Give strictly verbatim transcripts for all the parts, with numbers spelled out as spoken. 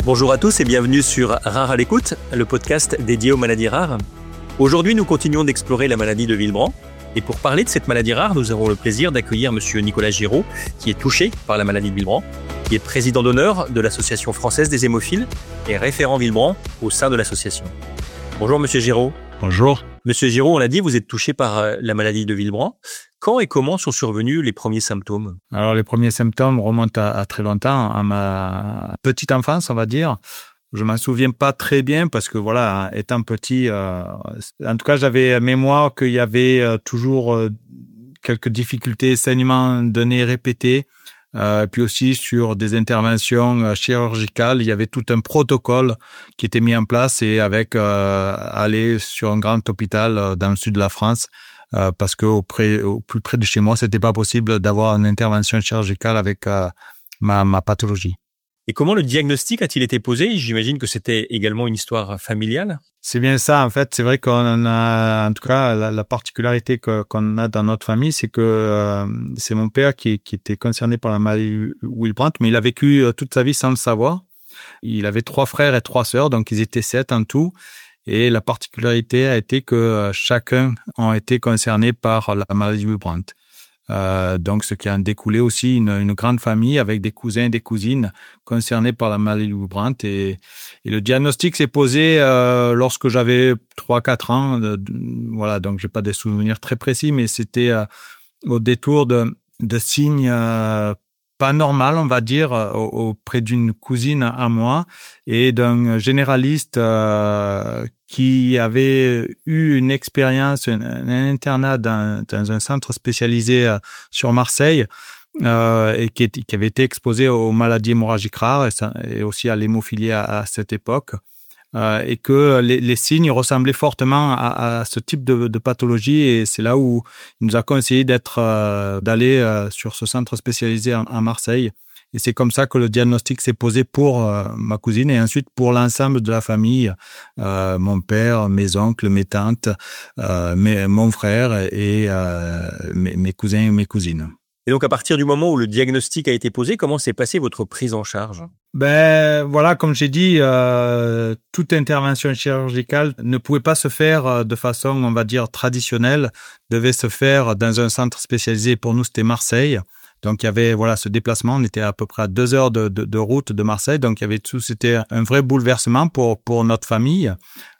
Bonjour à tous et bienvenue sur Rare à l'écoute, le podcast dédié aux maladies rares. Aujourd'hui, nous continuons d'explorer la maladie de Willebrand. Et pour parler de cette maladie rare, nous avons le plaisir d'accueillir monsieur Nicolas Giraud, qui est touché par la maladie de Willebrand, qui est président d'honneur de l'Association française des hémophiles et référent Willebrand au sein de l'association. Bonjour monsieur Giraud. Bonjour. Monsieur Giraud, on l'a dit, vous êtes touché par la maladie de Willebrand. Quand et comment sont survenus les premiers symptômes ? Alors, les premiers symptômes remontent à, à très longtemps, à ma petite enfance, on va dire. Je m'en souviens pas très bien parce que, voilà, étant petit, euh, en tout cas, j'avais mémoire qu'il y avait euh, toujours euh, quelques difficultés, saignements de nez répétés, euh, puis aussi sur des interventions euh, chirurgicales. Il y avait tout un protocole qui était mis en place et avec euh, aller sur un grand hôpital euh, dans le sud de la France. Euh, parce que au, près, au plus près de chez moi, c'était pas possible d'avoir une intervention chirurgicale avec euh, ma, ma pathologie. Et comment le diagnostic a-t-il été posé ? J'imagine que c'était également une histoire familiale. C'est bien ça, en fait. C'est vrai qu'on a, en tout cas, la, la particularité que, qu'on a dans notre famille, c'est que euh, c'est mon père qui, qui était concerné par la maladie Willebrand, mais il a vécu toute sa vie sans le savoir. Il avait trois frères et trois sœurs, donc ils étaient sept en tout. Et la particularité a été que chacun a été concerné par la maladie Willebrand. Euh, donc, ce qui a découlé aussi une, une grande famille avec des cousins et des cousines concernés par la maladie Willebrand. Et, et le diagnostic s'est posé euh, lorsque j'avais trois quatre ans. De, de, voilà, donc j'ai pas des souvenirs très précis, mais c'était euh, au détour de, de signes euh, pas normal, on va dire, auprès d'une cousine à moi et d'un généraliste euh, qui avait eu une expérience, un, un internat dans, dans un centre spécialisé euh, sur Marseille euh, et qui, qui avait été exposé aux maladies hémorragiques rares et, ça, et aussi à l'hémophilie à, à cette époque. Euh, et que les, les signes ressemblaient fortement à, à ce type de, de pathologie et c'est là où il nous a conseillé d'être, euh, d'aller euh, sur ce centre spécialisé en, à Marseille et c'est comme ça que le diagnostic s'est posé pour euh, ma cousine et ensuite pour l'ensemble de la famille, euh, mon père, mes oncles, mes tantes, euh, mes, mon frère et euh, mes, mes cousins et mes cousines. Et donc, à partir du moment où le diagnostic a été posé, comment s'est passée votre prise en charge ? Ben voilà, comme j'ai dit, euh, toute intervention chirurgicale ne pouvait pas se faire de façon, on va dire, traditionnelle, devait se faire dans un centre spécialisé. Pour nous, c'était Marseille. Donc, il y avait voilà ce déplacement. On était à peu près à deux heures de, de, de route de Marseille. Donc, il y avait tout. C'était un vrai bouleversement pour pour notre famille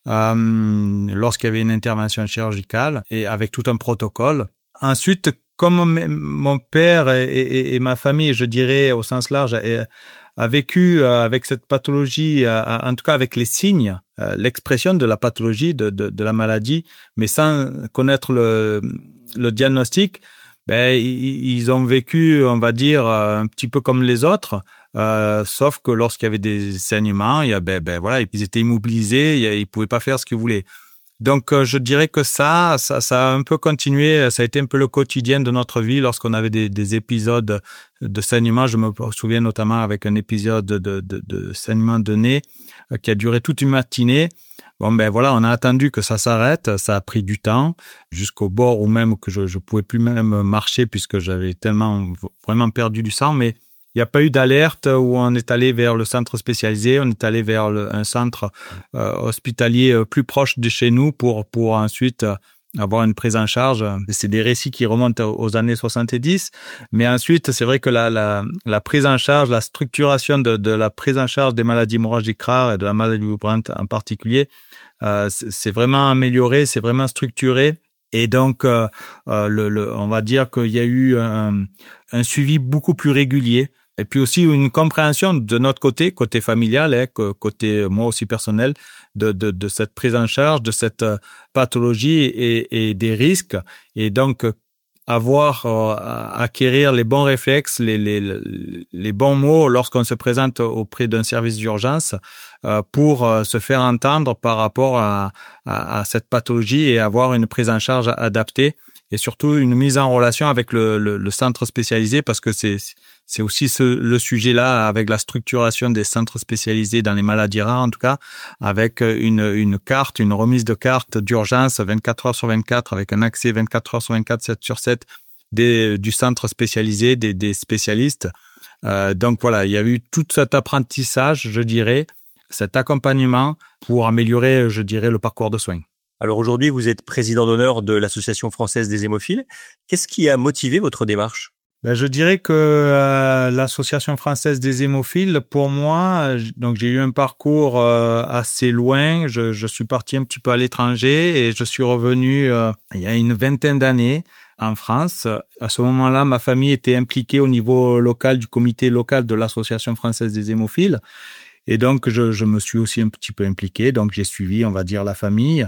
euh, lorsqu'il y avait une intervention chirurgicale et avec tout un protocole. Ensuite, comme mon père et, et, et ma famille, je dirais au sens large, a, a vécu avec cette pathologie, en tout cas avec les signes, l'expression de la pathologie, de, de, de la maladie, mais sans connaître le, le diagnostic, ben ils ont vécu, on va dire, un petit peu comme les autres, euh, sauf que lorsqu'il y avait des saignements, il y a, ben, ben voilà, ils étaient immobilisés, ils pouvaient pas faire ce qu'ils voulaient. Donc, euh, je dirais que ça, ça, ça a un peu continué. Ça a été un peu le quotidien de notre vie lorsqu'on avait des, des épisodes de saignement. Je me souviens notamment avec un épisode de, de, de saignement de nez euh, qui a duré toute une matinée. Bon, ben voilà, on a attendu que ça s'arrête. Ça a pris du temps jusqu'au bord où même que je, je pouvais plus même marcher puisque j'avais tellement vraiment perdu du sang. Mais il n'y a pas eu d'alerte où on est allé vers le centre spécialisé, on est allé vers le, un centre euh, hospitalier euh, plus proche de chez nous pour pour ensuite euh, avoir une prise en charge. C'est des récits qui remontent aux années soixante-dix, mais ensuite c'est vrai que la la, la prise en charge, la structuration de, de la prise en charge des maladies hémorragiques rares et de la maladie Willebrand en particulier, euh, c'est, c'est vraiment amélioré, c'est vraiment structuré. Et donc, euh, euh, le, le, on va dire qu'il y a eu un, un suivi beaucoup plus régulier. Et puis aussi une compréhension de notre côté, côté familial, hein, côté moi aussi personnel, de, de, de cette prise en charge, de cette pathologie et, et des risques. Et donc, avoir, euh, acquérir les bons réflexes, les, les, les bons mots lorsqu'on se présente auprès d'un service d'urgence euh, pour euh, se faire entendre par rapport à, à, à cette pathologie et avoir une prise en charge adaptée. Et surtout une mise en relation avec le, le, le centre spécialisé parce que c'est c'est aussi ce, le sujet là avec la structuration des centres spécialisés dans les maladies rares en tout cas avec une une carte, une remise de carte d'urgence vingt-quatre heures sur vingt-quatre avec un accès vingt-quatre heures sur vingt-quatre, sept sur sept des, du centre spécialisé, des, des spécialistes. Euh, donc voilà, il y a eu tout cet apprentissage, je dirais, cet accompagnement pour améliorer, je dirais, le parcours de soins. Alors aujourd'hui, vous êtes président d'honneur de l'Association française des hémophiles. Qu'est-ce qui a motivé votre démarche ? Ben, je dirais que euh, l'Association française des hémophiles, pour moi, donc j'ai eu un parcours euh, assez loin. Je, je suis parti un petit peu à l'étranger et je suis revenu euh, il y a une vingtaine d'années en France. À ce moment-là, ma famille était impliquée au niveau local du comité local de l'Association française des hémophiles. Et donc, je, je me suis aussi un petit peu impliqué. Donc, j'ai suivi, on va dire, la famille.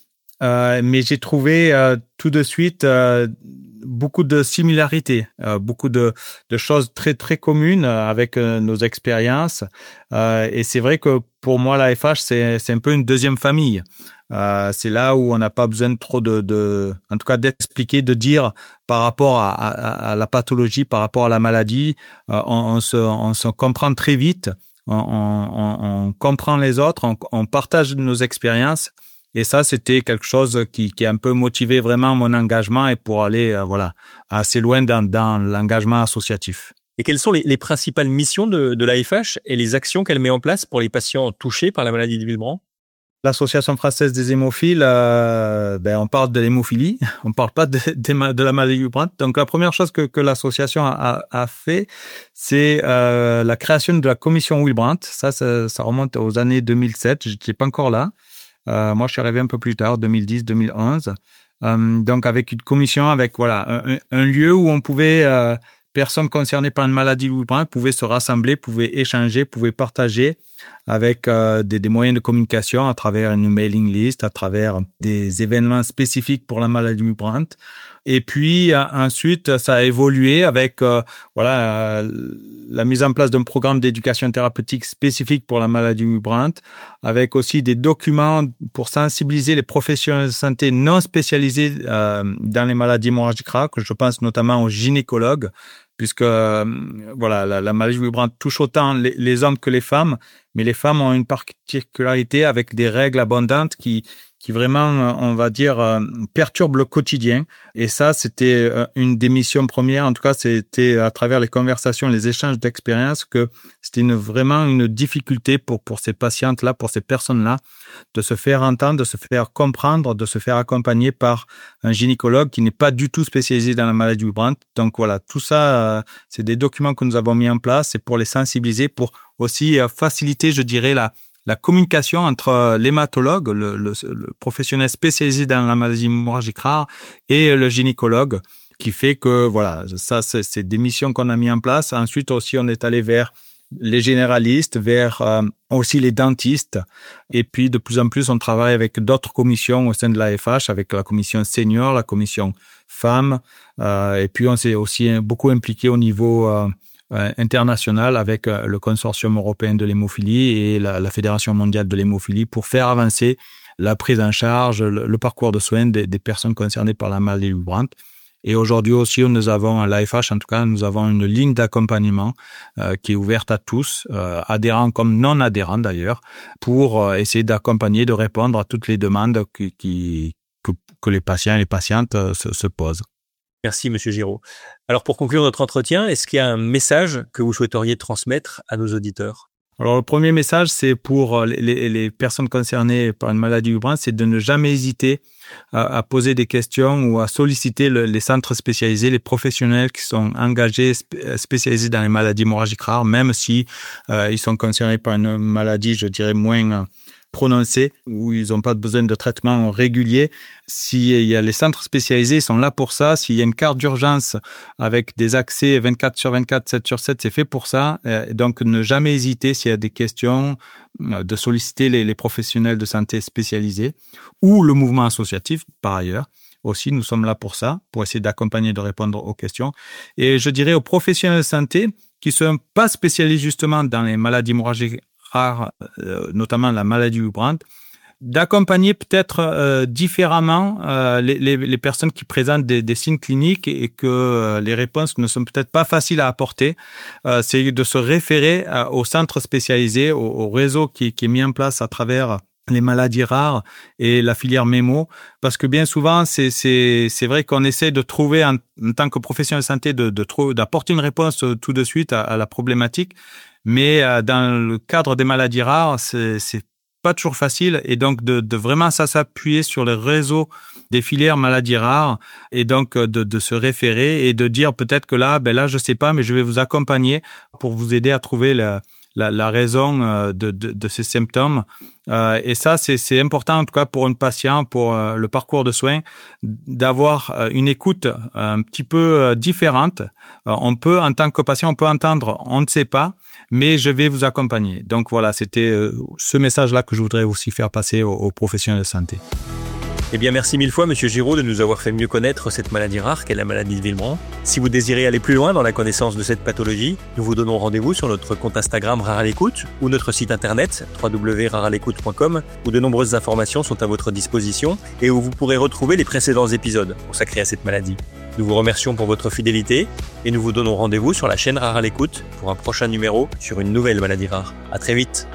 Euh, mais j'ai trouvé euh, tout de suite euh, beaucoup de similarités, euh, beaucoup de, de choses très très communes avec euh, nos expériences. Euh, et c'est vrai que pour moi, l'A F H, c'est, c'est un peu une deuxième famille. Euh, c'est là où on n'a pas besoin de trop de, de, en tout cas, d'expliquer, de dire par rapport à, à, à la pathologie, par rapport à la maladie. Euh, on, on, se, on se comprend très vite, on, on, on comprend les autres, on, on partage nos expériences. Et ça, c'était quelque chose qui, qui a un peu motivé vraiment mon engagement et pour aller, euh, voilà, assez loin dans, dans l'engagement associatif. Et quelles sont les, les principales missions de, de l'A F H et les actions qu'elle met en place pour les patients touchés par la maladie de Willebrand ? L'Association française des hémophiles, euh, ben, on parle de l'hémophilie, on parle pas de, de, de la maladie de Willebrand. Donc, la première chose que, que l'association a, a fait, c'est euh, la création de la commission Willebrand. Ça, ça, ça remonte aux années deux mille sept, je n'étais pas encore là. Euh, moi, je suis arrivé un peu plus tard, deux mille dix, deux mille onze. Euh, donc, avec une commission, avec voilà un, un lieu où on pouvait, euh, personnes concernées par une maladie de Willebrand pouvaient se rassembler, pouvaient échanger, pouvaient partager avec euh, des, des moyens de communication à travers une mailing list, à travers des événements spécifiques pour la maladie de Willebrand. Et puis euh, ensuite, ça a évolué avec euh, voilà euh, la mise en place d'un programme d'éducation thérapeutique spécifique pour la maladie de Willebrand, avec aussi des documents pour sensibiliser les professionnels de santé non spécialisés euh, dans les maladies hémorragiques rares, que je pense notamment aux gynécologues, puisque euh, voilà la, la maladie de Willebrand touche autant les, les hommes que les femmes, mais les femmes ont une particularité avec des règles abondantes qui qui vraiment, on va dire, perturbe le quotidien. Et ça, c'était une des missions premières. En tout cas, c'était à travers les conversations, les échanges d'expériences que c'était une, vraiment une difficulté pour, pour ces patientes-là, pour ces personnes-là, de se faire entendre, de se faire comprendre, de se faire accompagner par un gynécologue qui n'est pas du tout spécialisé dans la maladie de Willebrand. Donc voilà, tout ça, c'est des documents que nous avons mis en place. C'est pour les sensibiliser, pour aussi faciliter, je dirais, la La communication entre l'hématologue, le, le, le professionnel spécialisé dans la maladie hémorragique rare, et le gynécologue, qui fait que, voilà, ça, c'est, c'est des missions qu'on a mis en place. Ensuite aussi, on est allé vers les généralistes, vers euh, aussi les dentistes. Et puis, de plus en plus, on travaille avec d'autres commissions au sein de l'A F H, avec la commission senior, la commission femmes. Euh, et puis, on s'est aussi beaucoup impliqué au niveau euh, international avec le consortium européen de l'hémophilie et la, la Fédération mondiale de l'hémophilie pour faire avancer la prise en charge, le, le parcours de soins des, des personnes concernées par la maladie de Willebrand. Et aujourd'hui aussi, nous avons à l'A F H, en tout cas, nous avons une ligne d'accompagnement euh, qui est ouverte à tous, euh, adhérents comme non adhérents d'ailleurs, pour euh, essayer d'accompagner, de répondre à toutes les demandes qui, qui, que, que les patients et les patientes euh, se, se posent. Merci, Monsieur Giraud. Alors, pour conclure notre entretien, est-ce qu'il y a un message que vous souhaiteriez transmettre à nos auditeurs ? Alors, le premier message, c'est pour les, les, les personnes concernées par une maladie de Willebrand, c'est de ne jamais hésiter à, à poser des questions ou à solliciter le, les centres spécialisés, les professionnels qui sont engagés, spécialisés dans les maladies hémorragiques rares, même si euh, ils sont concernés par une maladie, je dirais, moins prononcés, où ils n'ont pas besoin de traitement régulier. S'il y a les centres spécialisés, ils sont là pour ça. S'il y a une carte d'urgence avec des accès vingt-quatre sur vingt-quatre, sept sur sept, c'est fait pour ça. Donc, ne jamais hésiter s'il y a des questions, de solliciter les, les professionnels de santé spécialisés ou le mouvement associatif, par ailleurs. Aussi, nous sommes là pour ça, pour essayer d'accompagner, de répondre aux questions. Et je dirais aux professionnels de santé qui ne sont pas spécialisés justement dans les maladies hémorragiques rares, euh, notamment la maladie de Willebrand, d'accompagner peut-être euh, différemment euh, les, les, les personnes qui présentent des, des signes cliniques et que euh, les réponses ne sont peut-être pas faciles à apporter. Euh, c'est de se référer euh, au centre spécialisé, au, au réseau qui, qui est mis en place à travers les maladies rares et la filière mémo, parce que bien souvent, c'est c'est c'est vrai qu'on essaie de trouver en, en tant que professionnel de santé de de trouver d'apporter une réponse tout de suite à, à la problématique, mais euh, dans le cadre des maladies rares, c'est c'est pas toujours facile, et donc de de vraiment ça s'appuyer sur le réseau des filières maladies rares, et donc de de se référer et de dire peut-être que là ben là je sais pas, mais je vais vous accompagner pour vous aider à trouver la la, la raison de, de de ces symptômes. Euh, et ça, c'est, c'est important, en tout cas pour un patient, pour euh, le parcours de soins, d'avoir euh, une écoute un petit peu euh, différente. Euh, on peut, en tant que patient, on peut entendre, on ne sait pas, mais je vais vous accompagner. Donc voilà, c'était euh, ce message-là que je voudrais aussi faire passer aux, aux professionnels de santé. Eh bien, merci mille fois, Monsieur Giraud, de nous avoir fait mieux connaître cette maladie rare qu'est la maladie de Villebrand. Si vous désirez aller plus loin dans la connaissance de cette pathologie, nous vous donnons rendez-vous sur notre compte Instagram Rare à l'écoute ou notre site internet w w w point rare à l'écoute point com, où de nombreuses informations sont à votre disposition et où vous pourrez retrouver les précédents épisodes consacrés à cette maladie. Nous vous remercions pour votre fidélité et nous vous donnons rendez-vous sur la chaîne Rare à l'écoute pour un prochain numéro sur une nouvelle maladie rare. À très vite.